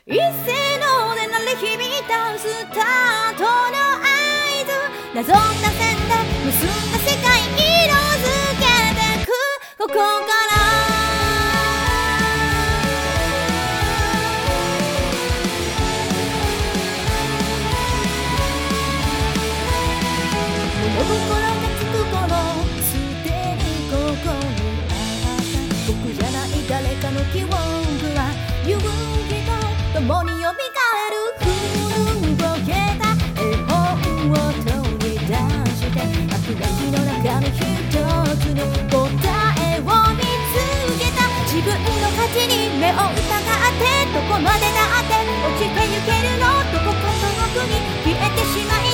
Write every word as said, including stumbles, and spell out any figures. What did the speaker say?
一斉ので鳴り響いたスタートの合図、謎な線で結んだ世界色づけてくここから物心がつく頃すでにここにあった僕じゃない誰かの記憶は勇気と共に蘇る古ぼけた絵本を取り出して悪ガキの中の一つの答えを見つけた自分の価値に目を疑ってどこまでだって落ちてゆけるのどこか遠くに消えてしまい